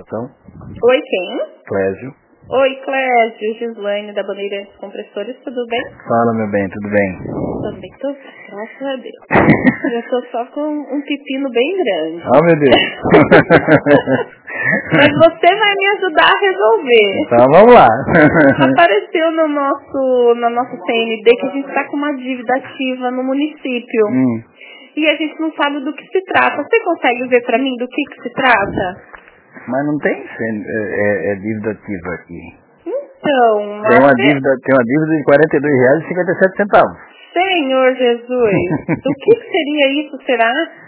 Então, Oi, quem? Clésio. Oi, Clésio, Gislaine da Bandeirantes Compressores, tudo bem? Fala, meu bem, tudo bem? Também tô, graças a Deus. Eu tô só com um pepino bem grande. Oh, meu Deus. Mas você vai me ajudar a resolver. Então, vamos lá. Apareceu no nosso CND que a gente está com uma dívida ativa no município. E a gente não sabe do que se trata. Você consegue ver para mim do que se trata? Mas não tem dívida ativa aqui. Então, Tem uma dívida de R$ 42,57. Senhor Jesus, do que seria isso, será?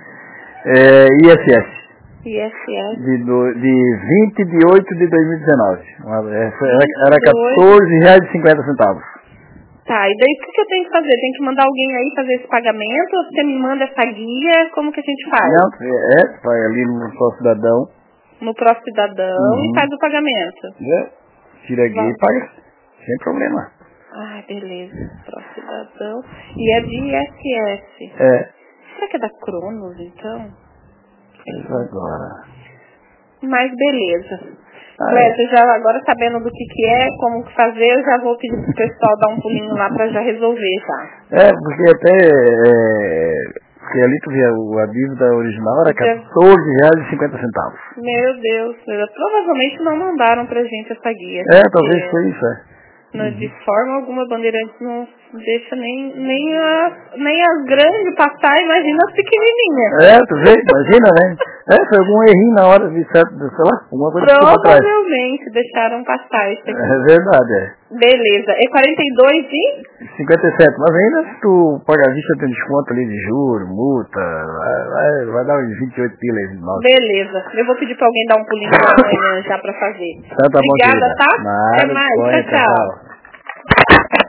ISS. ISS. De 20 de 8 de 2019. Era R$ 14,50. Tá, e daí o que eu tenho que fazer? Tem que mandar alguém aí fazer esse pagamento? Ou você me manda essa guia? Como que a gente faz? Não, vai ali no Pro Cidadão. No Pro Cidadão e faz o pagamento. Tira a guia e paga. Sem problema. Ah, beleza. Pro Cidadão. E é de ISS. Será que é da Cronos, então? Agora. Mas beleza. Clécio, já agora sabendo do que é, como que fazer, eu já vou pedir pro pessoal dar um pulinho lá pra já resolver, tá? Porque porque ali tu vê a dívida original era R$14,50. Meu Deus, provavelmente não mandaram pra gente essa guia. Talvez foi isso, De forma alguma, Bandeirantes não deixa nem as grandes passar, imagina as pequenininhas. Tu vê, imagina, né? Foi algum errinho na hora de, sei lá, alguma coisa que ficou pra trás. Provavelmente deixaram passar isso aqui. É verdade, Beleza, é 42 e? 57, mas ainda se tu pagar a vista tem desconto ali de juros, multa, vai dar uns 28 pilas. Beleza, eu vou pedir pra alguém dar um pulinho lá amanhã já pra fazer. Tá bom, Obrigada, querida. tá? Até mais, tchau.